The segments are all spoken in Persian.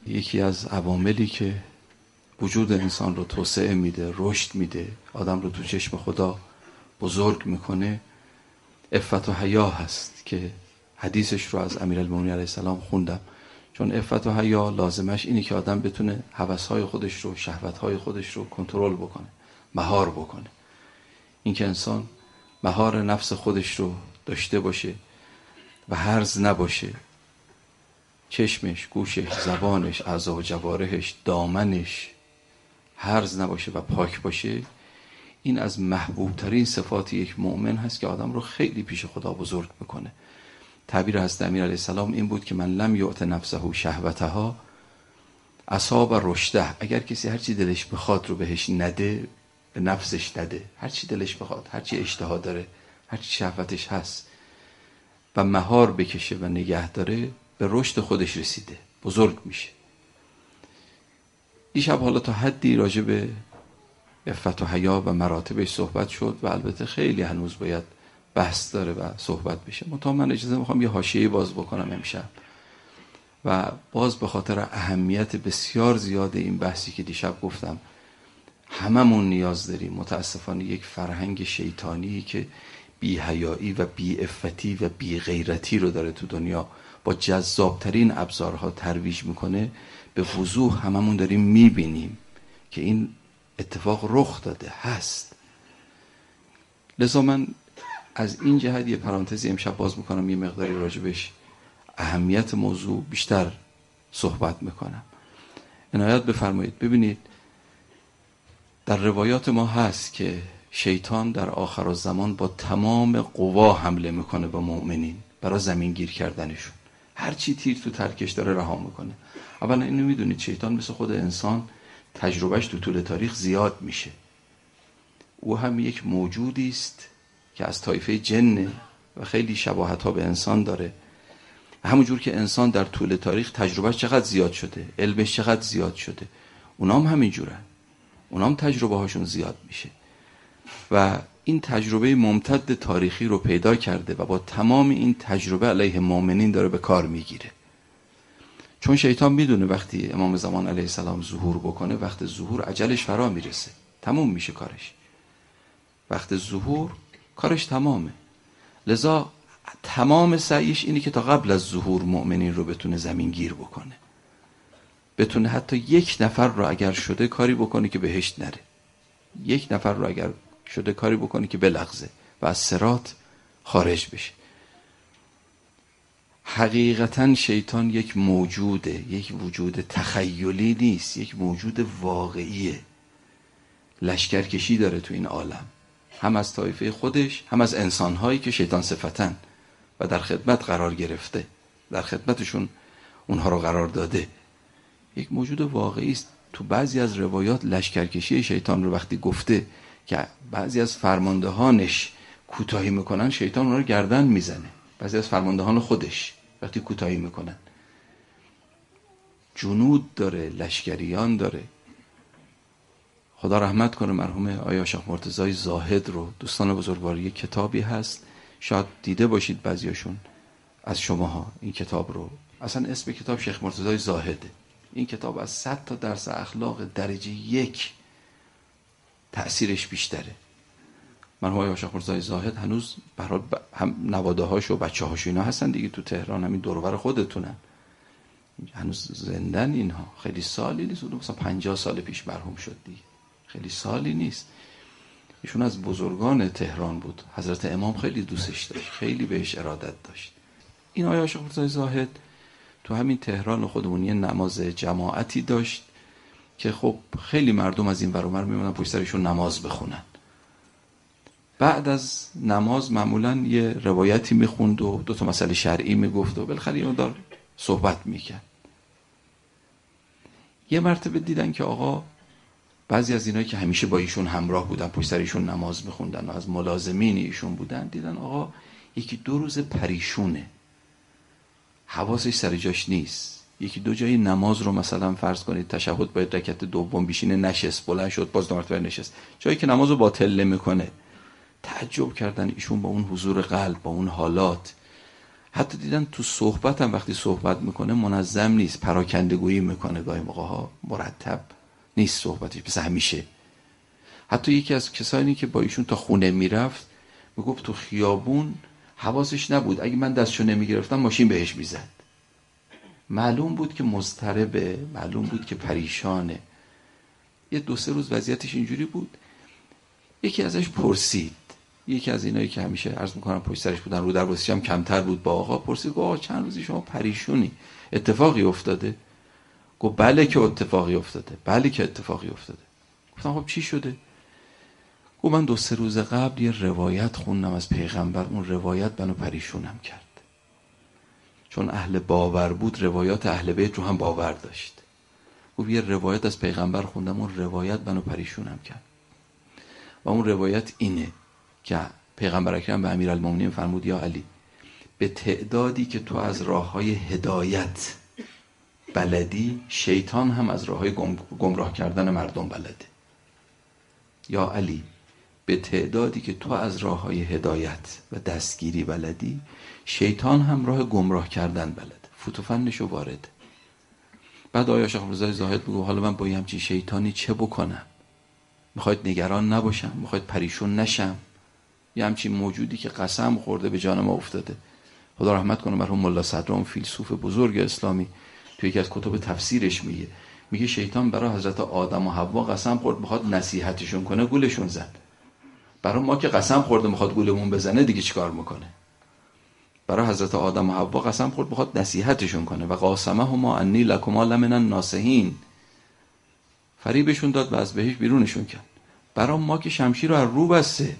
یکی از عواملی که وجود انسان رو توسعه میده، رشد میده، آدم رو تو چشم خدا بزرگ میکنه، عفت و حیا هست که حدیثش رو از امیرالمومنین علیه السلام خوندم. چون عفت و حیا لازمش اینه که آدم بتونه هوس‌های خودش رو، شهوت‌های خودش رو کنترل بکنه، مهار بکنه. این که انسان مهار نفس خودش رو داشته باشه و هرز نباشه، چشمش، گوشش، زبانش، اعضا و جوارحش، دامنش هرز نباشه و پاک باشه، این از محبوب ترین صفات یک مؤمن هست که آدم رو خیلی پیش خدا بزرگ میکنه. تعبیر حضرت امیر علیه السلام این بود که من لم یعط نفسه شهوتها اصاب رشده. اگر کسی هرچی دلش بخواد رو بهش نده، به نفسش نده، هرچی دلش بخواد، هرچی اشتها داره، هرچی شهوتش هست و مهار بکشه و نگه داره، به رشد خودش رسیده، بزرگ میشه. دیشب حالا تا حدی راجع به عفت و حیا و مراتبش صحبت شد و البته خیلی هنوز باید بحث داره و صحبت بشه. من اجازه میخوام یه حاشیه‌ای باز بکنم امشب و باز به خاطر اهمیت بسیار زیاد این بحثی که دیشب گفتم. هممون نیاز داریم متاسفانه یک فرهنگ شیطانی که بی حیایی و بی عفتی و بی غیرتی رو داره تو دنیا با جذابترین ابزارها ترویج میکنه. به وضوح هممون داریم میبینیم که این اتفاق رخ داده هست. لذا من از این جهت یه پرانتزی امشب باز میکنم، یه مقداری راجبش اهمیت موضوع بیشتر صحبت میکنم. عنایت بفرمایید. ببینید در روایات ما هست که شیطان در آخر الزمان با تمام قوا حمله میکنه به مؤمنین برای زمین گیر کردنشون. هر چی تیر تو ترکش داره رها میکنه. اولا اینو میدونید شیطان مثل خود انسان تجربهش تو طول تاریخ زیاد میشه. او هم یک موجودی است که از طایفه جنه و خیلی شباهت ها به انسان داره. همونجور که انسان در طول تاریخ تجربهش چقدر زیاد شده، علمش چقدر زیاد شده، اونام همینجورن. اونام تجربه هاشون زیاد میشه و این تجربه ممتد تاریخی رو پیدا کرده و با تمام این تجربه علیه مؤمنین داره به کار میگیره. چون شیطان میدونه وقتی امام زمان علیه السلام ظهور بکنه، وقت ظهور اجلش فرا میرسه، تموم میشه کارش. وقت ظهور کارش تمامه. لذا تمام سعیش اینه که تا قبل از ظهور مؤمنین رو بتونه زمین گیر بکنه، بتونه حتی یک نفر رو اگر شده کاری بکنه که بهشت نره، یک نفر رو اگر شده کاری بکنه که بلغزه و از صراط خارج بشه. حقیقتا شیطان یک موجوده، یک وجود تخیلی نیست، یک موجود واقعیه. لشکرکشی داره تو این عالم، هم از طایفه خودش، هم از انسانهایی که شیطان صفتن و در خدمت قرار گرفته، در خدمتشون اونها رو قرار داده. یک موجود واقعی است. تو بعضی از روایات لشکرکشی شیطان رو وقتی گفته که بعضی از فرماندهانش کوتاهی میکنن، شیطان اونها رو گردن میزنه. بعضی از فرماندهان خودش وقتی کوتاهی میکنن، جنود داره، لشکریان داره. خدا رحمت کنه مرحوم آیا شیخ مرتضی زاهد رو، دوستان بزرگوار، یک کتابی هست شاید دیده باشید بعضیاشون از شماها این کتاب رو. اصلا اسم کتاب شیخ مرتضی زاهده. این کتاب از 100 تا درس اخلاق درجه 1 تأثیرش بیشتره. مرحوم آیا شیخ مرتضی زاهد هنوز به هر حال هم نواده هاش و بچه هاش اینا هستن دیگه، تو تهران همین دور و بر خودتونن، هنوز زندن. اینها خیلی سالی نیست، مثلا 50 سال پیش مرحوم شد دیگه، خیلی سالی نیست. ایشون از بزرگان تهران بود، حضرت امام خیلی دوستش داشت، خیلی بهش ارادت داشت. این آیا شیخ مرتضی زاهد تو همین تهران خودمونی نماز جماعتی داشت که خب خیلی مردم از این ور اون ور میمونن پشت سرشون نماز بخونن. بعد از نماز معمولا یه روایتی میخوند و 2 تا مسئله شرعی میگفت و بالاخره اینو دار صحبت میکرد. یه مرتبه دیدن که آقا بعضی از اینایی که همیشه با ایشون همراه بودن، پشت سر ایشون نماز میخوندن و از ملازمین ایشون بودن، دیدن آقا 1-2 روز پریشونه، حواسش سر جاش نیست. 1-2 جای نماز رو مثلا فرض کنید تشهد باید رکعت دوم بشینه، نشست، بلند شد، باز 2 مرتبه نشست، جایی که نمازو باطل نمیکنه. تعجب کردن ایشون با اون حضور قلب، با اون حالات. حتی دیدن تو صحبت هم وقتی صحبت میکنه منظم نیست، پراکندگویی میکنه، گاهی موقع ها مرتب نیست صحبتش مثل همیشه. حتی یکی از کسانی که با ایشون تا خونه میرفت میگفت تو خیابون حواسش نبود، اگه من دستشو نمیگرفتم ماشین بهش میزد. معلوم بود که مضطربه، معلوم بود که پریشانه. یه 2-3 روز وضعیتش اینجوری بود. یکی ازش پرسید، یکی از اینایی که همیشه عرض میکنم پشت سرش بودن، رو در واسش هم کمتر بود، با آقا پرسید، آقا چند روزی شما پریشونی، اتفاقی افتاده؟ گفت بله که اتفاقی افتاده، بله که اتفاقی افتاده. گفتم خب چی شده؟ گفت من 2-3 روز قبل یه روایت خوندم از پیغمبر، اون روایت منو پریشونم کرد. چون اهل باور بود روایات اهل بیت رو هم باور داشت. گفت یه روایت از پیغمبر خوندم، اون روایت منو پریشونم کرد. و اون روایت اینه که پیغمبر اکرم به امیرالمومنین فرمود یا علی، به تعدادی که تو از راههای هدایت بلدی، شیطان هم از راههای گمراه کردن مردم بلده. یا علی، به تعدادی که تو از راههای هدایت و دستگیری بلدی، شیطان هم راه گمراه کردن بلده. فوتوفنشو وارد. بعد آیا شیخ رضای زاهد بگو حالا من با یه همچین شیطانی چه بکنم؟ میخواید نگران نباشم؟ میخواید پریشون نشم؟ یه همچین موجودی که قسم خورده به جان ما افتاده. خدا رحمت کنه مرحوم ملا صدرام، فیلسوف بزرگ اسلامی، توی یکی از کتب تفسیرش میگه شیطان برای حضرت آدم و حوا قسم خورد میخواد نصیحتشون کنه، گولشون زد. برای ما که قسم خورده میخواد گولمون بزنه دیگه چیکار میکنه؟ برای حضرت آدم و حوا قسم خورد میخواد نصیحتشون کنه. و قاسمهما انی لکما لمن الناصحین، فریبشون داد و از بهش بیرونشون کرد. برای ما که شمشیر رو از رو بسته،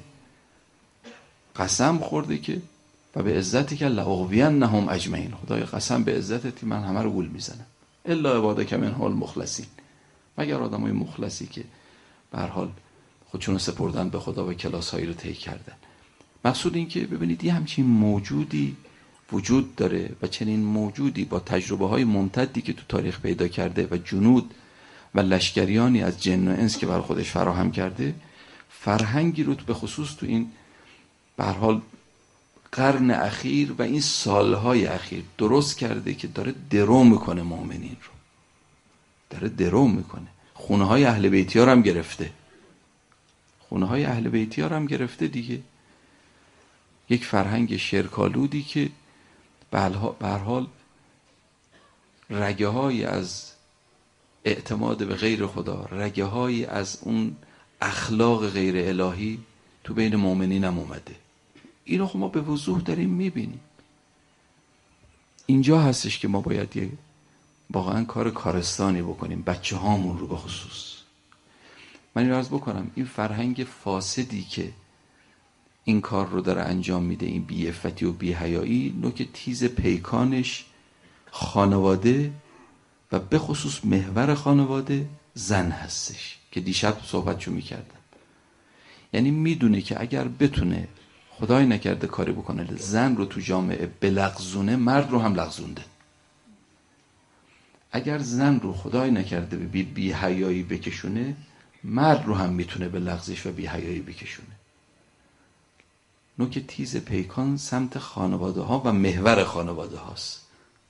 قسم خورده که و به عزتی که لاغوینهم اجمعین، خدای قسم به عزتت من همه رو گول میزنم الا عبادک منهم المخلصین، مگر آدمای مخلصی که به هر حال خودشونو سپردن به خدا و کلاس‌هایی رو طی کردن. مقصود این که ببینید یه همچین موجودی وجود داره و چنین موجودی با تجربه‌های ممتدی که تو تاریخ پیدا کرده و جنود و لشکریانی از جن و انس که برای خودش فراهم کرده، فرهنگی رو به خصوص تو این به هر حال قرن اخیر و این سالهای اخیر درست کرده که داره درو میکنه مؤمنین رو، داره درو میکنه. خونه های اهل بیتی ها رو هم گرفته، خونه های اهل بیتی ها رو هم گرفته دیگه. یک فرهنگ شرکالودی که به هر حال رگه های از اعتماد به غیر خدا، رگه های از اون اخلاق غیر الهی تو بین مؤمنین هم اومده. اینو خب ما به وضوح داریم میبینیم. اینجا هستش که ما باید یه واقعا کار کارستانی بکنیم، بچه هامون رو به خصوص. من این عرض بکنم این فرهنگ فاسدی که این کار رو داره انجام میده، این بی‌عفتی و بی‌حیایی، نوک تیز پیکانش خانواده و به خصوص محور خانواده زن هستش که دیشب صحبتشو میکردم. یعنی میدونه که اگر بتونه خدای نکرده کاری بکنه زن رو تو جامعه بلغزونه، مرد رو هم لغزونده. اگر زن رو خدای نکرده به بی‌حیایی بکشونه، مرد رو هم میتونه به لغزش و بی‌حیایی بکشونه. نوک تیز پیکان سمت خانواده ها و محور خانواده هاست.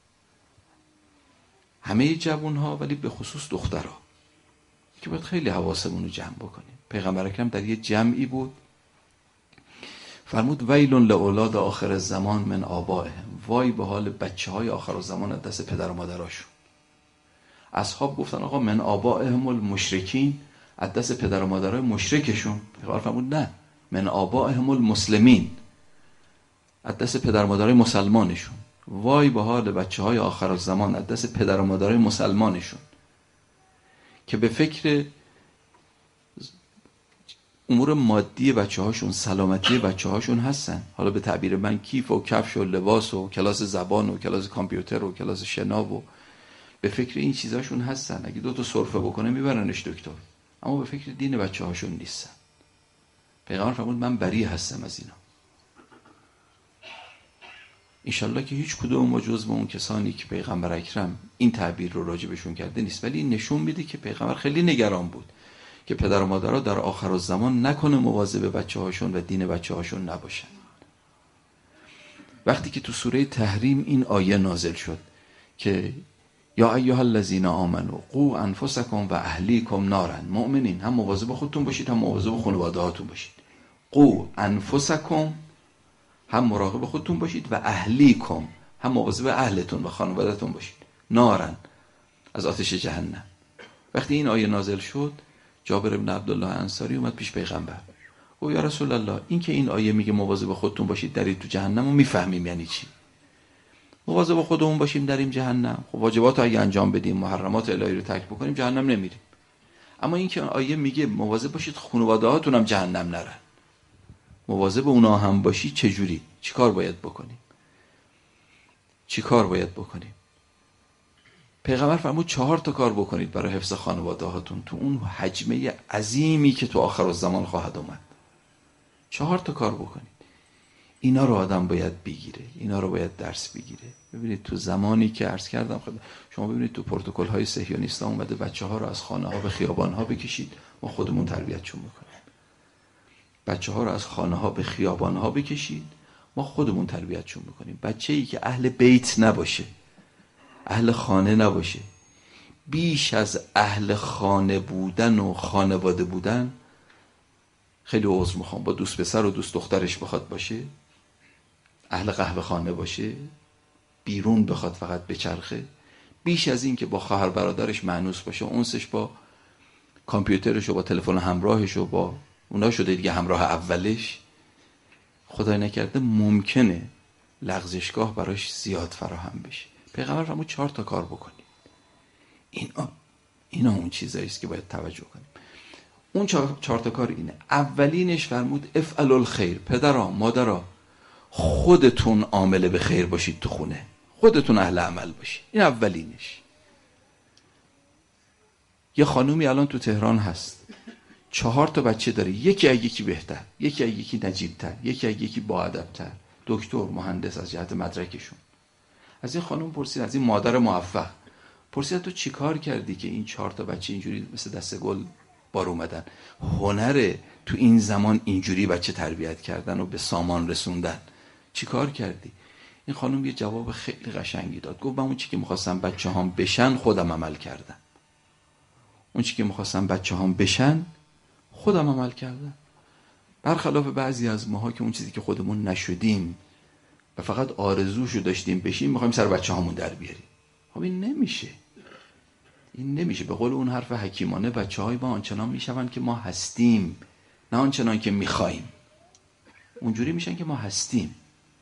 همه جوون ها ولی به خصوص دخترها که باید خیلی حواسمون رو جمع بکنیم. پیغمبر اکرم در یه جمعی بود فرمود ویل لاولاد آخر الزمان من آبائهم، وای به حال بچه های آخر الزمان از دست پدر و مادراشون. اصحاب گفتن آقا من آبائهم المشرکین، از دست پدر و مادرای مشرکشون. پیغمبر فرمود نه، من آبائهم المسلمین، از دست پدر و مادرای مسلمانشون. وای به حال بچه های آخر الزمان از دست پدر و مادرای مسلمانشون که به فکر امور مادی بچه هاشون، سلامتی بچه هاشون هستن. حالا به تعبیر من کیف و کفش و لباس و کلاس زبان و کلاس کامپیوتر و کلاس شنا و به فکر این چیزاشون هستن. اگه 2 تا سرفه بکنه میبرنش دکتر، اما به فکر دین بچه هاشون نیستن. پیغمبر فرمود من بری هستم از اینا. انشالله که هیچ کدوم ما جزو اون کسانی که پیغمبر اکرم این تعبیر رو راجبشون کرده نیست، ولی این نشون میده که پیغمبر خیلی نگران بود که پدر و مادرها در آخر الزمان نکنه مواظب بچه هاشون و دین بچه هاشون نباشن. وقتی که تو سوره تحریم این آیه نازل شد که یا ایها الذین آمنوا قوا انفسکم و اهلیکم نارا، مؤمنین هم مواظب خودتون باشید هم مواظب خانواده هاتون باشید. قوا انفسکم، هم مراقب خودتون باشید، و اهلیکم، هم مواظب اهلتون و خانوادهتون باشید، نارن، از آتش جهنم. وقتی این آیه نازل شد جابر بن عبدالله انصاری اومد پیش پیغمبر گفت یا رسول الله، این که این آیه میگه مواظب خودتون باشید درید تو جهنم و میفهمیم یعنی چی؟ مواظب خودمون باشیم دریم جهنم، خب واجبات رو اگه انجام بدیم محرمات الهی رو ترک بکنیم جهنم نمیریم. اما این که آیه میگه مواظب باشید خانواده هاتون هم جهنم نرن، مواظب اونا هم باشید، چجوری؟ چیکار باید بکنیم؟ چیکار باید بکنیم؟ پیغمبر فرمود 4 تا کار بکنید برای حفظ خانواده هاتون تو اون حجمه عظیمی که تو آخر الزمان خواهد اومد. 4 تا کار بکنید. اینا رو آدم باید بگیره، اینا رو باید درس بگیره. ببینید تو زمانی که عرض کردم شما ببینید تو پروتکل های صهیونیستا اومده بچه‌ها رو از خانه ها به خیابان ها بکشید، ما خودمون تربیتشون میکنیم. بچه‌ها رو از خانه ها به خیابان ها بکشید، ما خودمون تربیتشون میکنیم. بچه‌ای که اهل بیت نباشه، اهل خانه نباشه، بیش از اهل خانه بودن و خانواده بودن، خیلی عذر میخوام، با دوست پسر و دوست دخترش بخواد باشه، اهل قهوه خانه باشه، بیرون بخواد فقط بچرخه، بیش از این که با خواهر برادرش مانوس باشه، اونسش با کامپیوترش و با تلفن همراهش و با اونا شده دیگه همراه اولش، خدای نکرده ممکنه لغزشگاه براش زیاد فراهم بشه. پیغمبر فرمود 4 تا کار بکنید. اینا اون چیزایی است که باید توجه کنیم. اون 4 تا کار اینه. اولینش فرمود افعلوا الخیر. پدرها مادرها خودتون عامل به خیر باشید تو خونه، خودتون اهل عمل باشید. این اولینش. یه خانومی الان تو تهران هست 4 تا بچه داره، یکی از یکی بهتر، یکی از یکی نجیب‌تر، یکی از یکی با ادب‌تر، دکتر، مهندس از جهت مدرکشون. از این خانم پرسید، از این مادر موفق پرسید تو چی کار کردی که این 4 تا بچه اینجوری مثل دست گل بار اومدن؟ هنره تو این زمان اینجوری بچه تربیت کردن و به سامان رسوندن. چی کار کردی؟ این خانم یه جواب خیلی قشنگی داد. گفت من اون چی که میخواستم بچه هام بشن خودم عمل کردم. اون چی که میخواستم بچه هام بشن خودم عمل کردم. برخلاف بعضی از ماها که اون چیزی که خودمون نشدیم و فقط آرزوشو داشتیم بشیم میخوایم سر بچه هامون در بیاریم. خب این نمیشه. این نمیشه. به قول اون حرف حکیمانه بچه های ما آنچنان میشون که ما هستیم، نه آنچنان که میخوایم. اونجوری میشن که ما هستیم.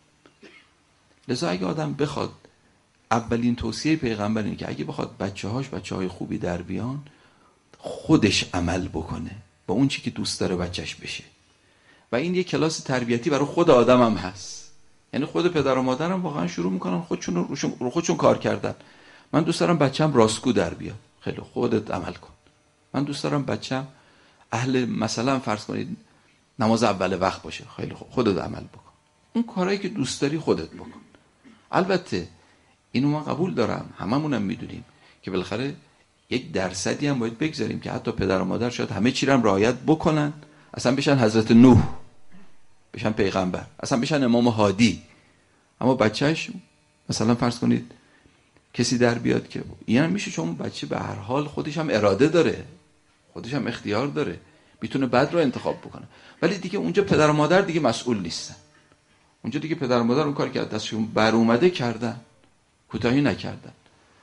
لذا اگه آدم بخواد، اولین توصیه پیغمبر اینه که اگه بخواد بچه‌های خوبی در بیان، خودش عمل بکنه با اون چی که دوست داره بچهش بشه. و این یه کلاس تربیتی برای خود آدم هم هست. یعنی خود پدر و مادرم واقعا شروع میکنن خودشون کار کردن. من دوست دارم بچه‌م راستگو در بیاد. خیلی خودت عمل کن. من دوست دارم بچه‌م اهل مثلا فرض کنید نماز اول وقت باشه. خیلی خودت عمل بکن. اون کارهایی که دوست داری خودت بکن. البته اینو من قبول دارم، هممونم میدونیم که بالاخره 1% هم باید بگذاریم که حتی پدر و مادر شاید همه چی رو هم رعایت بکنن، اصلا بشن حضرت نوح، بشن پیغمبر، اصلا بشن امام هادی، اما بچهش مثلا فرض کنید کسی در بیاد که این هم میشه، چون بچه به هر حال خودش هم اراده داره، خودش هم اختیار داره، میتونه بد رو انتخاب بکنه. ولی دیگه اونجا پدر و مادر دیگه مسئول نیستن. اونجا دیگه پدر و مادر اون کار که دستشون بر اومده کردن، کوتاهی نکردن.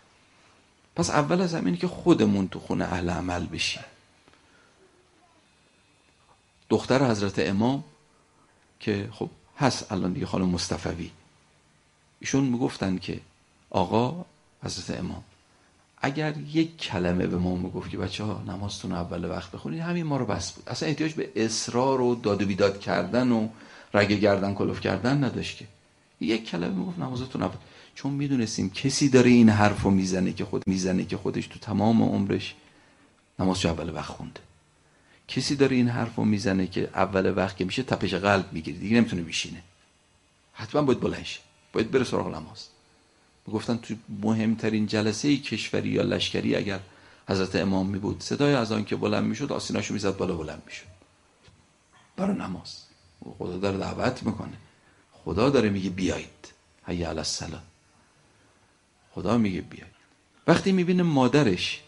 پس اول از همینه که خودمون تو خونه اهل عمل بشیم. دختر حضرت امام که خب هست الان دیگه، خانم مصطفوی، ایشون میگفتن که آقا حضرت امام اگر یک کلمه به ما میگفت که بچه‌ها نمازتون اول وقت بخونید، همین ما رو بس بود. اصلا احتیاج به اصرار و داد و بیداد کردن و رگ گردن کلوف کردن نداشت. که یک کلمه میگفت نمازتون اول، چون میدونستیم کسی داره این حرفو میزنه که خودش تو تمام عمرش نماز اول وقت خونده. کسی داره این حرفو میزنه که اول وقت که میشه تپش قلب میگیره، دیگه نمیتونه بشینه، حتما باید بلند شه، باید بره سراغ نماز. میگفتن تو مهمترین جلسه کشوری یا لشکری اگر حضرت امام می بود، صدای اذان که بلند میشد آستیناشو میزد بالا، بلند میشد برای نماز. خدا داره دعوت میکنه، خدا داره میگه بیایید، حی علی الصلاه. خدا میگه بیایید. وقتی میبینه مادرش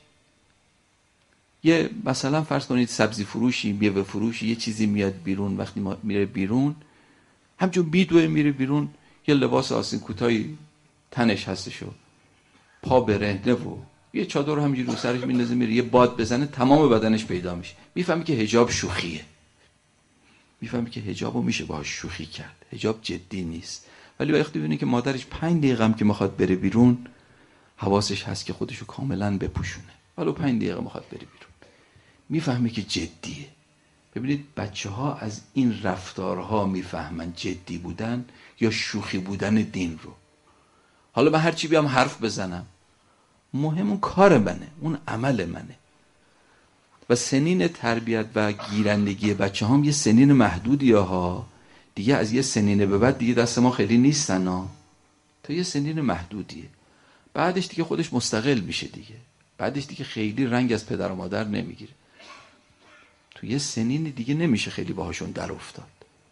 یه مثلا فرض کنید سبزی فروشی، میوه فروشی، یه چیزی میاد بیرون، وقتی میره بیرون همچون بیدوه میره بیرون، یه لباس آستین کوتاهی تنش هستش و پا برهنه و یه چادر رو همینجوری رو سرش میندازه میره، یه باد بزنه تمام بدنش پیدا میشه. میفهمی که حجاب شوخیه، میفهمی که حجابو میشه باهاش شوخی کرد، حجاب جدی نیست. ولی وقتی ببینی که مادرش 5 دقیقه هم که میخواد بره بیرون حواسش هست که خودشو کاملا بپوشونه، ولو 5 دقیقه میخواد بره بیرون، میفهمی که جدیه. ببینید بچه ها از این رفتارها میفهمن جدی بودن یا شوخی بودن دین رو. حالا من هر چی بیام حرف بزنم، مهم اون کار منه، اون عمل منه. و سنین تربیت و گیرندگی بچه هم یه سنین محدودی ها دیگه، از یه سنین به بعد دیگه دست ما خیلی نیستن ها، تا یه سنین محدودیه. بعدش دیگه خودش مستقل میشه دیگه، بعدش دیگه خیلی رنگ از پدر و مادر نمیگیره، تو یه سنین دیگه نمیشه خیلی باهاشون در افتاد.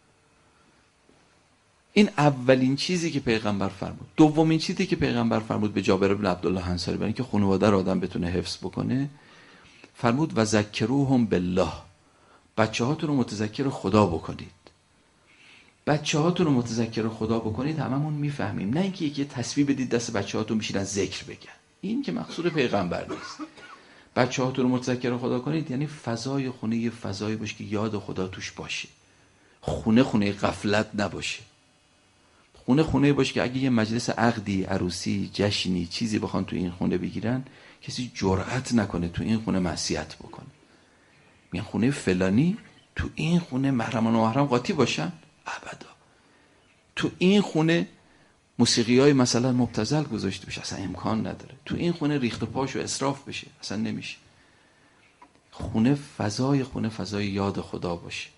این اولین چیزی که پیغمبر فرمود. دومین چیزی که پیغمبر فرمود به جابر بن عبدالله انصاری، برای اینکه خانواده رو آدم بتونه حفظ بکنه، فرمود و ذکروهم بالله، بچه هاتون رو متذکر خدا بکنید. بچه هاتون رو متذکر خدا بکنید هممون میفهمیم، نه اینکه یکی تسبیح بدید دست بچه هاتون بشینن ذکر بگن، این که مقصود پیغمبر نیست. بچه هاتون رو متذکر خدا کنید یعنی فضای خونه یه فضایی باشه که یاد خدا توش باشه، خونه غفلت نباشه، خونه باشه که اگه یه مجلس عقدی، عروسی، جشنی، چیزی بخوان تو این خونه بگیرن، کسی جرأت نکنه تو این خونه معصیت بکنه. میگن خونه فلانی، تو این خونه محرمان و محرم قاطی باشن؟ ابدا. تو این خونه موسیقی های مثلا مبتذل گذاشته بشه، اصلا امکان نداره. تو این خونه ریخت و پاش و اسراف بشه، اصلا نمیشه. خونه فضای یاد خدا باشه.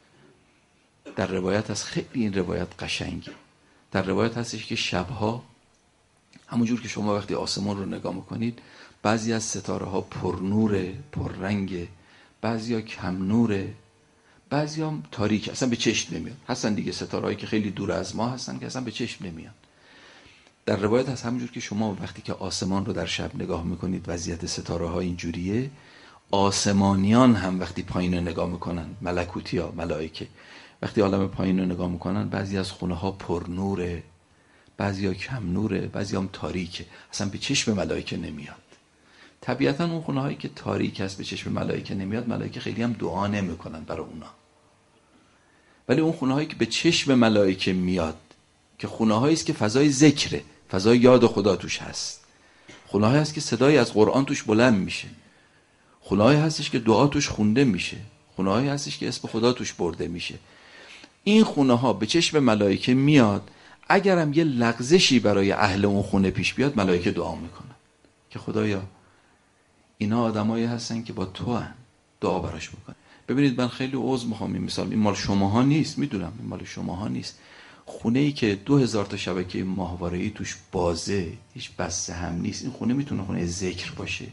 در روایت هست، خیلی این روایت قشنگه، در روایت هستش که شبها همونجور که شما وقتی آسمان رو نگاه میکنید، بعضی از ستاره ها پرنوره، پررنگه، بعضی ها کم نوره، بعضی ها تاریک، اصلا به چشم نمیاد. هستن دیگه ستاره هایی که خیلی دور از ما هستن که اصلا به چشم نمیاد. در روایت هست همونجور که شما وقتی که آسمان رو در شب نگاه میکنید وضعیت ستاره ها اینجوریه، آسمانیان هم وقتی پایین رو نگاه میکنن، ملکوتی ها، ملائکه وقتی عالم پایین رو نگاه میکنن، بعضی از خونه ها پرنوره، بعضی ها کم نوره، بعضی هم تاریکه، اصلا به چشم ملائکه نمیاد. طبیعتا اون خونه هایی که تاریک هست به چشم ملائکه نمیاد، ملائکه خیلی هم دعا نمیکنن برای اونا. ولی اون خونه هایی که به چشم ملائکه میاد، که خونه هایی است که فضای ذکره، فضای یاد خدا توش هست، خونه هایی هست که صدای از قرآن توش بلند میشه، خونه هایی هستش که دعا توش خونده میشه، خونه هایی هستش که اسم خدا توش برده میشه. این خونه ها به چشم ملائکه میاد. اگرم یه لغزشی برای اهل اون خونه پیش بیاد، ملائکه دعا میکنن که خدایا اینا آدمایی هستن که با تو هن، دعا براش میکنن. ببینید من خیلی عذر میخوام، این مثال این مال شماها نیست، میدونم این مال شماها نیست. خونه ای که 2000 تا شبکه ماهواره‌ای توش بازه، هیچ بسته هم نیست، این خونه میتونه خونه ذکر باشه؟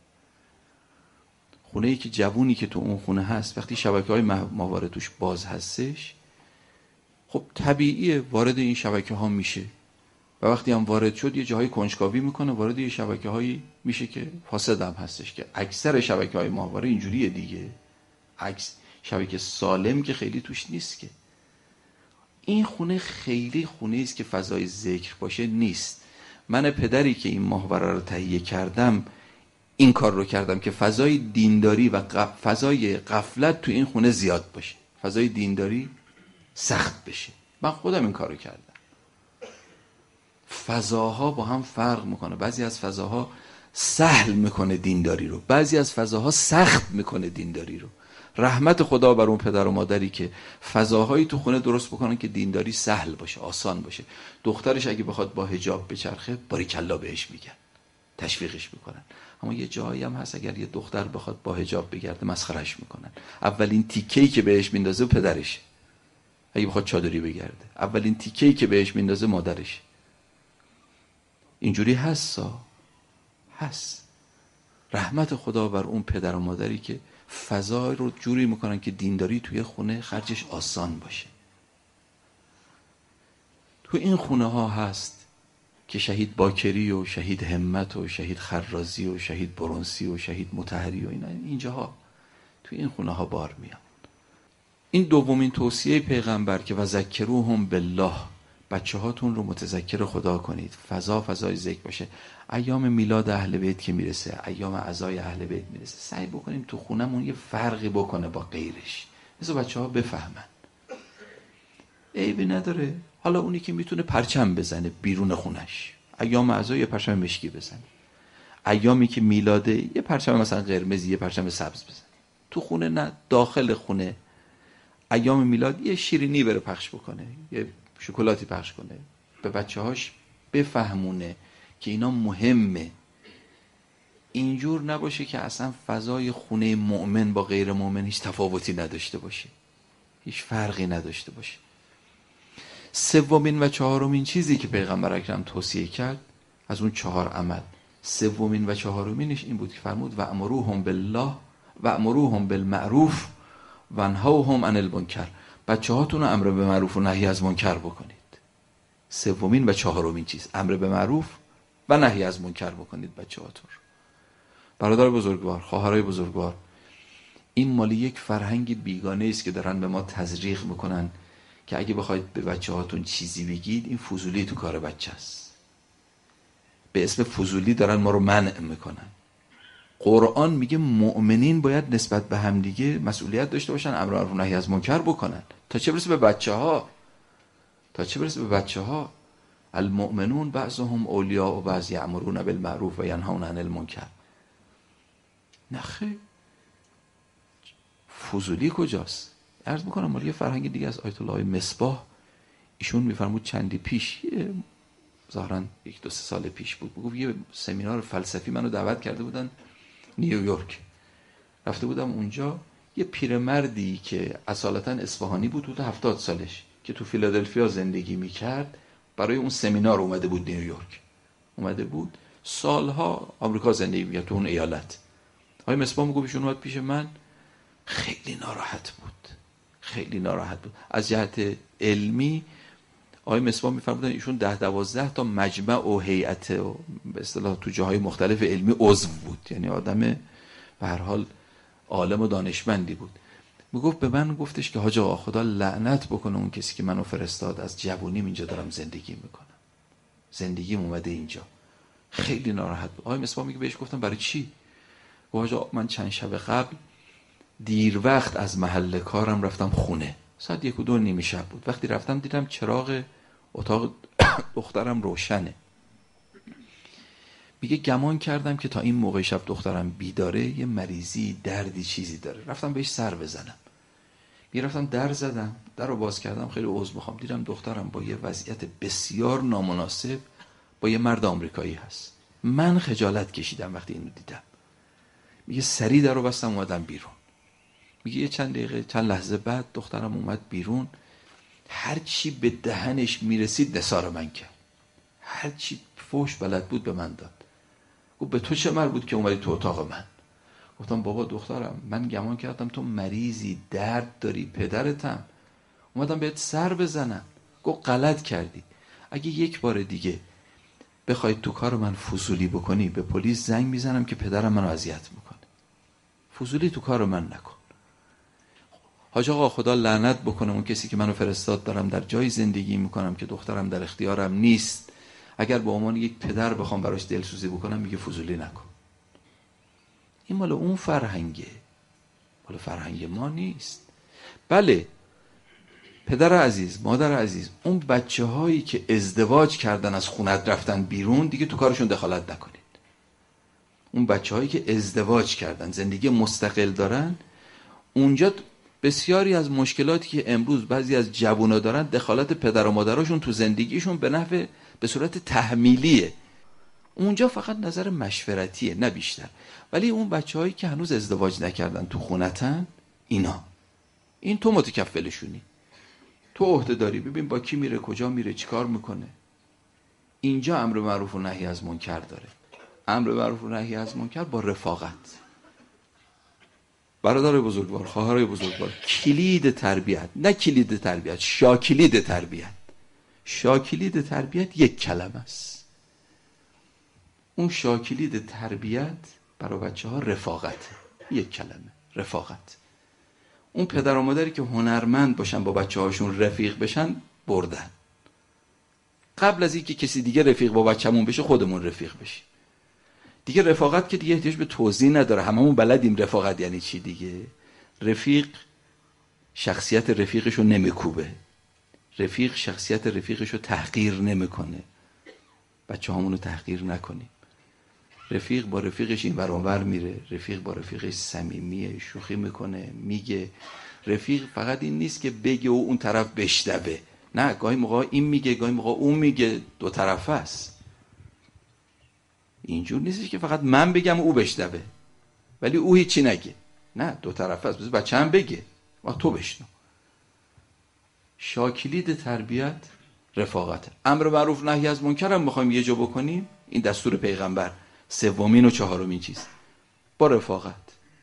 خونه ای که جوونی که تو اون خونه هست وقتی شبکه‌های ماهواره توش باز هستش، خب طبیعیه وارد این شبکه ها میشه و وقتی هم وارد شد یه جاهای کنجکاوی میکنه، وارد یه شبکه هایی میشه که فاسد هم هستش، که اکثر شبکه های ماهواره اینجوریه دیگه. شبکه سالم که خیلی توش نیست. که این خونه خیلی خونه است که فضای ذکر باشه نیست. من پدری که این ماهواره رو تهیه کردم این کار رو کردم که فضای دینداری و فضای غفلت تو این خونه زیاد باشه، فضای دینداری سخت بشه. من خودم این کار رو کردم. فضاها با هم فرق میکنه، بعضی از فضاها سهل میکنه دینداری رو، بعضی از فضاها سخت میکنه دینداری رو. رحمت خدا بر اون پدر و مادری که فضاهایی تو خونه درست بکنن که دینداری سهل باشه، آسان باشه. دخترش اگه بخواد با حجاب بچرخه باریکلا بهش میگن، تشویقش میکنن. اما یه جایی هم هست اگر یه دختر بخواد با حجاب بگرده مسخرهش میکنن. اولین تیکه‌ای که بهش میندازه پدرش، اگه بخواد چادری بگرده اولین تیکه‌ای که بهش میندازه مادرش. اینجوری هست. رحمت خدا بر اون پدر و مادری که فضا رو جوری میکنن که دینداری توی خونه خرجش آسان باشه. تو این خونه ها هست که شهید باکری و شهید همت و شهید خرازی و شهید برونسی و شهید مطهری و اینجاها تو این خونه ها بار میان. این دومین توصیه پیغمبر که و ذکروهم بالله، بچه هاتون رو متذکر خدا کنید، فضای ذکر باشه. ایام میلاد اهل بیت که میرسه، ایام عزای اهل بیت میرسه، سعی بکنیم تو خونمون یه فرقی بکنه با غیرش، مثل بچه ها بفهمن عیبی نداره. حالا اونی که میتونه پرچم بزنه بیرون خونش، ایام عزا یه پرچم مشکی بزنه، ایامی که میلاده یه پرچم مثلا قرمزی یه پرچم سبز بزنه. تو خونه نه، داخل خونه ایام میلاد یه شیرینی بره پخش بکنه، یه شکلاتی پخش کنه، به بچه هاش بفهمونه که اینا مهمه. اینجور نباشه که اصلا فضای خونه مؤمن با غیر مؤمن هیچ تفاوتی نداشته باشه، هیچ فرقی نداشته باشه. سومین و چهارمین چیزی که پیغمبر اکرم توصیه کرد از اون 4 عمل، سومین و چهارمینش این بود که فرمود و امروهم بالله و امروهم بالمعروف و انهوهم عن المنکر. بچه هاتون رو امر به معروف و نهی از منکر بکنید. سومین و چهارمین چیز امر به معروف و نهی از منکر بکنید بچه هاتون. برادر بزرگوار، خواهرای بزرگوار، این مالی یک فرهنگ بیگانه است که دارن به ما تزریق میکنن که اگه بخواید به بچه هاتون چیزی بگید این فضولی تو کار بچه است. به اسم فضولی دارن ما رو منع میکنن. قرآن میگه مؤمنین باید نسبت به همدیگه مسئولیت داشته باشن، امر معروف و نهی از منکر بکنن. تا چه برسه به بچه ها؟ المؤمنون بعضهم اولیاء و بعض یأمرون بالمعروف و ینهون عن المنکر. نخیر، فضولی کجاست؟ عرض میکنم مالی یه فرهنگ دیگه از آیت الله مصباح. ایشون میفرمود چندی پیش، ظاهراً 1-2 سال پیش بود، میگفت یه سمینار فلسفی منو دعوت کرده بودن نیویورک. رفته بودم اونجا، یه پیرمردی که اصالتاً اصفهانی بود، 70 سالش، که تو فیلادلفیا زندگی میکرد، برای اون سمینار اومده بود نیویورک. اومده بود سالها آمریکا زندگی میکرد تو اون ایالت. آقای مصباح میگفت ایشون اومد پیش من، خیلی ناراحت بود از جهت علمی. آقای مصباح میفرمودن ایشون 10-12 تا مجمع و هیئت و به اصطلاح تو جاهای مختلف علمی عضو بود، یعنی آدم به هر حال عالم و دانشمندی بود. میگفت به من گفتش که حاج آقا خدا لعنت بکنه اون کسی که منو فرستاد، از جوونیم اینجا دارم زندگی میکنم، زندگیم اومده اینجا. خیلی ناراحت بود. آقای مصباح میگه بهش گفتم برای چی؟ حاج آقا من چند شب قبل دیر وقت از محل کارم رفتم خونه، ساعت 1 و 2 نیمه شب بود. وقتی رفتم دیدم چراغ اتاق دخترم روشنه. میگه گمان کردم که تا این موقع شب دخترم بیداره، یه مریضی، دردی، چیزی داره. رفتم بهش سر بزنم. رفتم در زدم، در رو باز کردم، خیلی عذر میخوام، دیدم دخترم با یه وضعیت بسیار نامناسب با یه مرد آمریکایی هست. من خجالت کشیدم وقتی اینو دیدم. میگه سریع در رو بستم اومدم بیرون. میگه چند لحظه بعد دخترم اومد بیرون، هر چی به دهنش میرسید نثار من کرد، هر چی فوش بلد بود به من داد. گفت به تو چه مربوط که اومدی تو اتاق من؟ گفتم بابا دخترم من گمان کردم تو مریضی، درد داری، پدرتم، اومدم بهت سر بزنم. گفت غلط کردی، اگه یک بار دیگه بخوای تو کار من فضولی بکنی به پلیس زنگ میزنم که پدرم منو اذیت میکنه. فضولی تو کار من نکن. حاج آقا خدا لعنت بکنه اون کسی که منو فرستاد، دارم در جای زندگی میکنم که دخترم در اختیارم نیست، اگر به عنوان یک پدر بخوام براش دلسوزی بکنم میگه فضولی نکن. این مال اون فرهنگه، مال فرهنگ ما نیست. بله پدر عزیز، مادر عزیز، اون بچه هایی که ازدواج کردن از خونت رفتن بیرون دیگه تو کارشون دخالت نکنید. اون بچه هایی که ازدواج کردن زندگی مستقل دارن، اونجا بسیاری از مشکلاتی که امروز بعضی از جوونا دارن دخالت پدر و مادراشون تو زندگیشون به صورت تحمیلیه. اونجا فقط نظر مشورتیه نه بیشتر. ولی اون بچه‌هایی که هنوز ازدواج نکردن تو خونتن، این تو متکفلشونی، تو عهده داری، ببین با کی میره، کجا میره، چیکار میکنه. اینجا امر معروف و نهی از منکر داره. امر معروف و نهی از منکر با رفاقت. برادر بزرگوار، خواهرای بزرگوار، کلید تربیت، نه کلید تربیت، شاکلید تربیت. شاکلید تربیت یک کلمه است. اون شاکلید تربیت برای بچه ها رفاقته. یک کلمه، رفاقت. اون پدر و مادری که هنرمند باشن با بچه هاشون رفیق بشن بردن. قبل از اینکه کسی دیگه رفیق با بچه‌مون بشه خودمون رفیق بشیم. دیگه رفاقت که دیگه احتیاج به توضیح نداره، هممون بلدیم رفاقت یعنی چی دیگه. رفیق شخصیت رفیقشو نمیکوبه، رفیق شخصیت رفیقشو تحقیر نمیکنه. بچه هامونو تحقیر نکنیم. رفیق با رفیقش این ور اون ور میره، رفیق با رفیقش صمیمیه، شوخی میکنه، میگه. رفیق فقط این نیست که بگه و اون طرف بشنوه، نه، گاهی موقع این میگه گاهی موقع اون میگه، دو طرفه است. اینجور نیستش که فقط من بگم و او بشنوه ولی او هیچی نگه، نه، دو طرفه است. بچه هم بگه و تو بشنو. شاکلید تربیت رفاقت. امر معروف نهی از منکر هم میخوایم یه جا بکنیم، این دستور پیغمبر، سومین و چهارمین چیز با رفاقت.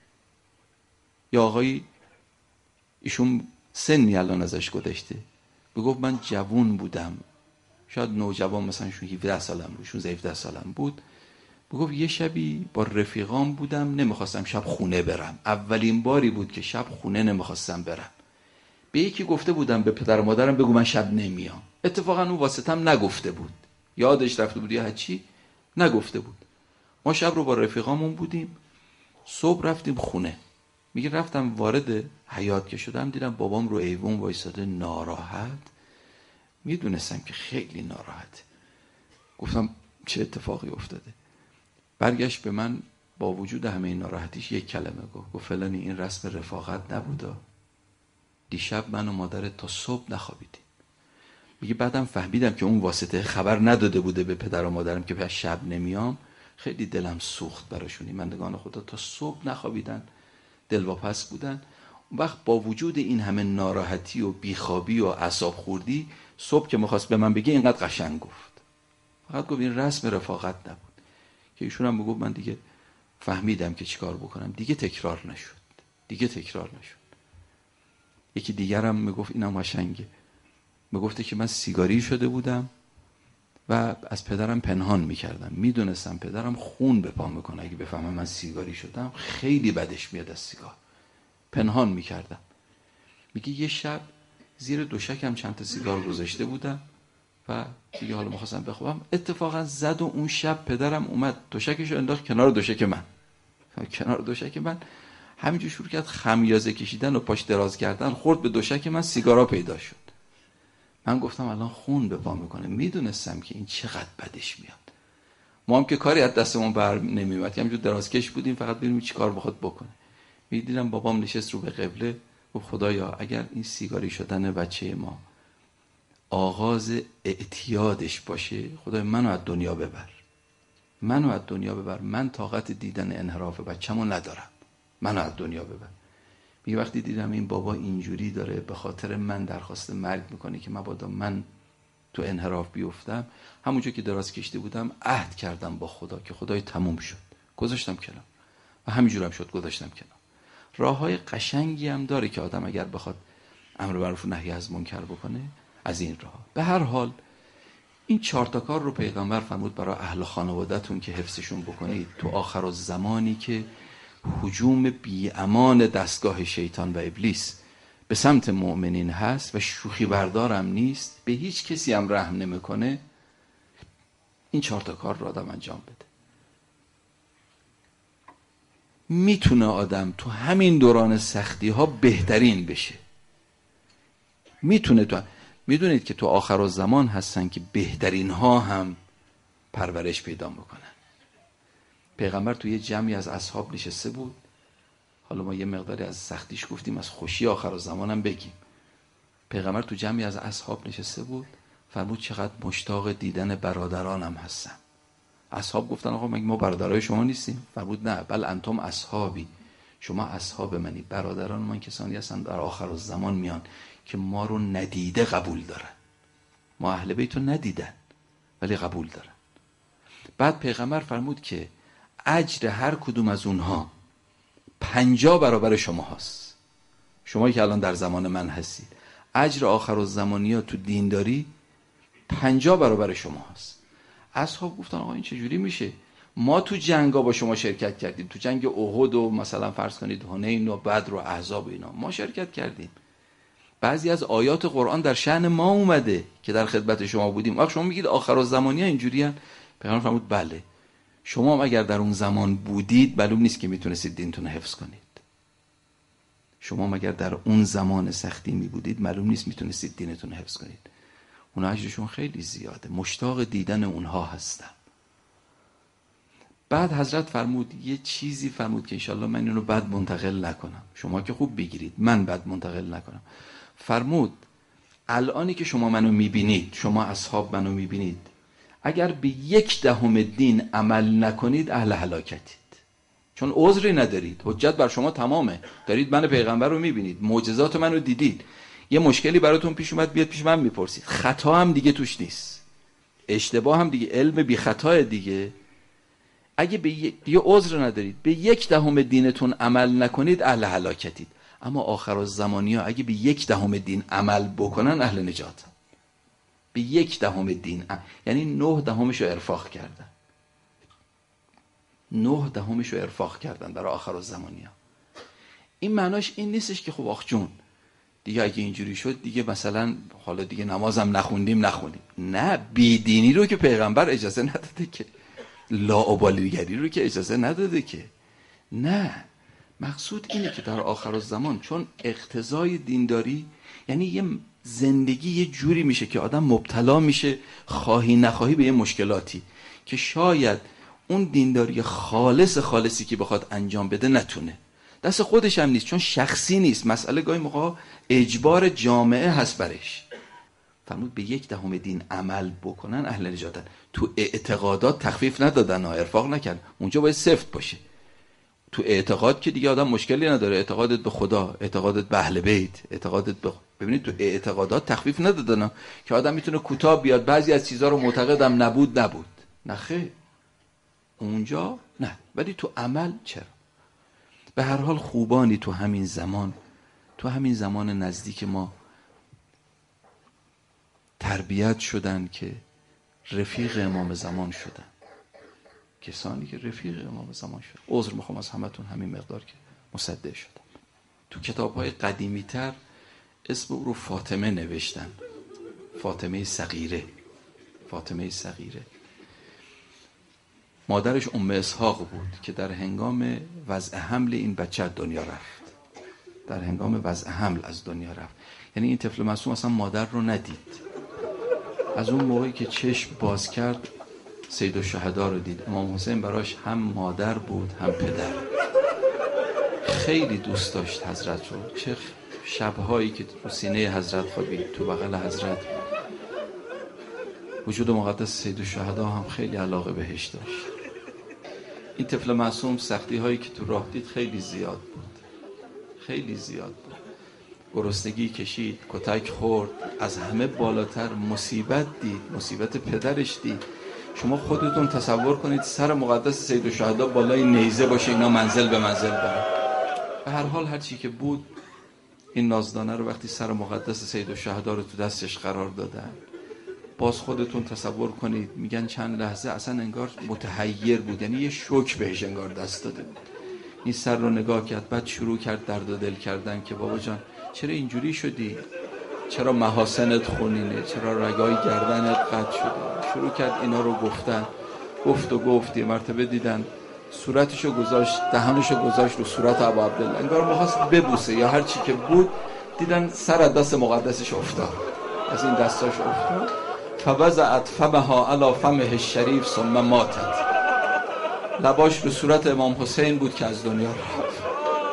یا آقایی ایشون سنی الان ازش گذشته، بگفت من جوون بودم، شاید نوجوان، مثلا 17 سالم بود، 16 سالم بود، بگفت یه شبی با رفیقام بودم نمیخواستم شب خونه برم. اولین باری بود که شب خونه نمیخواستم برم. به یکی گفته بودم، به پدر و مادرم بگو من شب نمیام. اتفاقا اون واسطم نگفته بود، یادش رفته بود یا هرچی، نگفته بود. ما شب رو با رفیقامون بودیم، صبح رفتیم خونه. میگه رفتم وارد حیاط که شدم دیدم بابام رو ایوون وایساده ناراحت. میدونستم که خیلی ناراحته. گفتم چه اتفاقی افتاده؟ برگشت به من با وجود همه این ناراحتیش یک کلمه گفت فلانی این رسم رفاقت نبوده، دیشب من و مادرت تا صبح نخوابیدیم. میگه بعدم فهمیدم که اون واسطه خبر نداده بوده به پدر و مادرم که پس شب نمیام. خیلی دلم سوخت براشون. ایمندگان خدا تا صبح نخوابیدن، دلواپس بودن. اون وقت با وجود این همه ناراحتی و بیخوابی و اعصاب خوردی، صبح که میخواست به من بگه اینقدر قشنگ گفت. فقط گفت این رسم رفاقت نبود. که ایشون هم بگفت من دیگه فهمیدم که چیکار بکنم، دیگه تکرار نشد. یکی دیگرم میگفت اینم قشنگه، میگفته که من سیگاری شده بودم و از پدرم پنهان میکردم. میدونستم پدرم خون به پا میکنه اگه بفهمه من سیگاری شدم، خیلی بدش میاد از سیگار. پنهان میکردم. میگه یه شب زیر دوشکم چند تا سیگار گذاشته بودم و دیگه حالا میخواستم بخوابم، اتفاقا زد و اون شب پدرم اومد دوشکشو انداخت کنار دوشک من، همینجور شروع کرد خمیازه کشیدن و پاش دراز کردن، خورد به دوشک من، سیگارا پیدا شد. من گفتم الان خون به پا میکنه. میدونستم که این چقدر بدش میاد. ما هم که کاری از دستمون بر نمیومد، همینجور درازکش بودیم فقط ببینیم چی کار بخواد بکنه. میدیدم بابام نشست رو به قبله، گفت خدایا اگر این سیگاری شدن بچه ما آغاز اعتیادش باشه، خدای منو از دنیا ببر. من طاقت دیدن انحراف بچه‌مو ندارم، منو از دنیا ببر. میگه وقتی دیدم این بابا اینجوری داره به خاطر من درخواست مرگ میکنه که مبادا من تو انحراف بیفتم، همونجا که دراز کشیده بودم عهد کردم با خدا که خدای تموم شد، گذاشتم کنار و همینجورم شد، گذاشتم کنار. راههای قشنگی هم داره که آدم اگر بخواد امر معروف و نهی از منکر بکنه، از این راه. به هر حال این 4 تا کار رو پیغمبر فرمود برای اهل خانواده‌تون که حفظشون بکنید تو آخر الزمانی که هجوم بی امان دستگاه شیطان و ابلیس به سمت مؤمنین هست و شوخی بردارم نیست، به هیچ کسی هم رحم نمیکنه. این 4 تا کار رو آدم انجام بده. میتونه آدم تو همین دوران سختی ها بهترین بشه. میدونید که تو آخر الزمان هستن که بهترین ها هم پرورش پیدا میکنن. پیغمبر توی جمعی از اصحاب نشسته بود. حالا ما یه مقداری از سختیش گفتیم، از خوشی آخر الزمان هم بگیم. پیغمبر تو جمعی از اصحاب نشسته بود، فرمود چقدر مشتاق دیدن برادرانم هستم. اصحاب گفتن آقا مگه ما برادرای شما نیستیم؟ فرمود نه، بل انتم اصحابی، شما اصحاب منی. برادران من کسانی هستن در آخر الزمان میان که ما رو ندیده قبول دارن. ما اهل بیت رو ندیدن ولی قبول دارن. بعد پیغمبر فرمود که اجر هر کدوم از اونها 50 برابر شما هست. شمایی که الان در زمان من هستید، اجر آخر الزمانی ها تو دینداری 50 برابر شما هست. اصحاب گفتن آقا این چجوری میشه؟ ما تو جنگا با شما شرکت کردیم، تو جنگ احد و مثلا فرض کنید حنین و بدر و احزاب و اینا ما شرکت کردیم. بعضی از آیات قرآن در شأن ما اومده که در خدمت شما بودیم. وقت شما میگید آخرالزمانی ها اینجوریان، پیغمبر فرمود بله، شما هم اگر در اون زمان بودید معلوم نیست که میتونستید دینتون حفظ کنید. شما هم اگر در اون زمان سختی می بودید معلوم نیست میتونستید دینتون حفظ کنید. اون اجرشون خیلی زیاده، مشتاق دیدن اونها هستم. بعد حضرت فرمود یه چیزی فرمود که انشالله من اینو بد منتقل نکنم، شما که خوب بگیرید، من بد منتقل نکنم. فرمود الانی که شما منو میبینید، شما اصحاب منو میبینید، اگر به 1/10 دین عمل نکنید اهل هلاکتید، چون عذری ندارید، حجت بر شما تمامه، دارید من پیغمبر رو میبینید، معجزات منو دیدید، یه مشکلی براتون پیش اومد بیاد پیش من میپرسید، خطا هم دیگه توش نیست، اشتباه هم دیگه، علم بی خطا دیگه. اگه به یه عذر ندارید، به 1/10 دینتون عمل نکنید اهل هلاکتید. اما آخرالزمانی ها اگه به 1/10 دین عمل بکنن اهل نجات. به 1/10 دین یعنی 9/10 رو ارفاق کردن، 9/10 رو ارفاق کردن در آخرالزمانی ها. این معناش این نیستش که خب آخ جون دیگه اگه اینجوری شد دیگه مثلا حالا دیگه نمازم نخوندیم. نه، بیدینی رو که پیغمبر اجازه نداده که، لاابالیگری رو که اجازه نداده که. نه، مقصود اینه که در آخرالزمان چون اقتضای دینداری یعنی یه زندگی یه جوری میشه که آدم مبتلا میشه خواهی نخواهی به یه مشکلاتی که شاید اون دینداری خالصی که بخواد انجام بده نتونه، دست خودش هم نیست، چون شخصی نیست، مسئله گاهی موقع اجبار جامعه هست برش. فرمود به 1/10 دین عمل بکنن اهل نجاتن. تو اعتقادات تخفیف ندادن، ارفاق نکرد، اونجا باید سفت باشه. تو اعتقاد که دیگه آدم مشکلی نداره، اعتقادت به خدا، اعتقادت به اهل بیت، اعتقادت به ببینید تو اعتقادات تخفیف ندادن که آدم میتونه کوتاه بیاد بعضی از چیزها رو معتقدم نبود. نه خیر، اونجا نه، ولی تو عمل چرا؟ به هر حال خوبانی تو همین زمان نزدیک ما تربیت شدن که رفیق امام زمان شدن، کسانی که رفیق امام زمان شدن. عذر میخوام از همتون همین مقدار که مصدق شدم. تو کتاب‌های قدیمی‌تر اسم او رو فاطمه نوشتن، فاطمه صغیره. مادرش ام اسحاق بود که در هنگام وضع حمل این بچه دنیا رفت، در هنگام وضع حمل از دنیا رفت. یعنی این طفل معصوم اصلا مادر رو ندید. از اون موقعی که چشم باز کرد سید الشهدا رو دید. امام حسین براش هم مادر بود هم پدر. خیلی دوست داشت حضرت رو. چه شبهایی که تو سینه حضرت خوابید، تو بغل حضرت. وجود مقدس سید الشهدا هم خیلی علاقه بهش داشت. این طفل معصوم سختی هایی که تو راه دید خیلی زیاد بود. گرسنگی کشید، کتک خورد، از همه بالاتر مصیبت دید، مصیبت پدرش دید. شما خودتون تصور کنید سر مقدس سید الشهدا بالای نیزه باشه، اینا منزل به منزل برن. به هر حال هر چی که بود، این نازدانه رو وقتی سر مقدس سید الشهدا رو تو دستش قرار دادن، باز خودتون تصور کنید، میگن چند لحظه اصلا انگار متحیر بود، یعنی یه شوک بهش انگار دست داده بود. این سر رو نگاه کرد، بعد شروع کرد درد و دل کردن که بابا جان چرا اینجوری شدی؟ چرا محاسنت خونینه؟ چرا رگای گردنت قطع شده؟ شروع کرد اینا رو گفتن. گفت یه مرتبه دیدن صورتشو گذاشت، دهنشو گذاشت رو صورت ابا عبدالله، انگار می‌خواست ببوسه یا هر چی که بود. دیدن سر از دست مقدسش افتاد، از این دستاش افتاد. فوضعت فمها علی فمه الشریف ثم ماتت. لباش به صورت امام حسین بود که از دنیا رفت.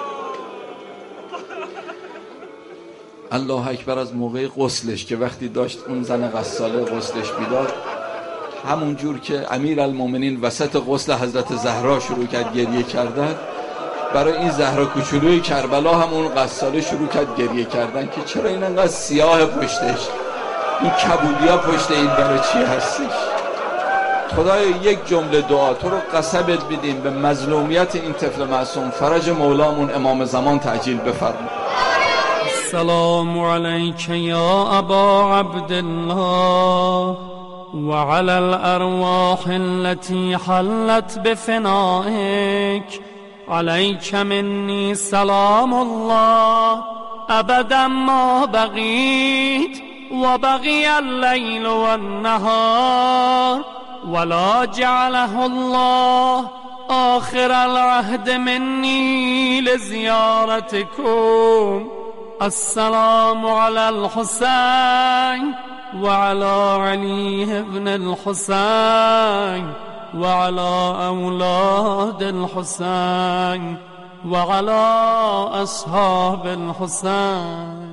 الله اکبر. از موقع غسلش که وقتی داشت اون زن غساله غسلش میداد، همون جور که امیرالمومنین وسط غسل حضرت زهرا شروع کرد گریه کردن، برای این زهرا کوچولوی کربلا هم اون غساله شروع کرد گریه کردن که چرا این انقدر سیاه پشتش، این کبودیا پشت این برای چی هستش؟ خدایا یک جمله دعا تو رو قسمت بدیم به مظلومیت این طفل معصوم، فرج مولامون امام زمان تعجیل بفرما. السلام علیک یا ابا عبدالله وعلى الأرواح التي حلت بفنائك عليك مني سلام الله أبدا ما بقيت وبقي الليل والنهار، ولا جعله الله آخر العهد مني لزيارتكم. السلام على الحسين وعلى علي بن الحسين وعلى أولاد الحسين وعلى أصحاب الحسين.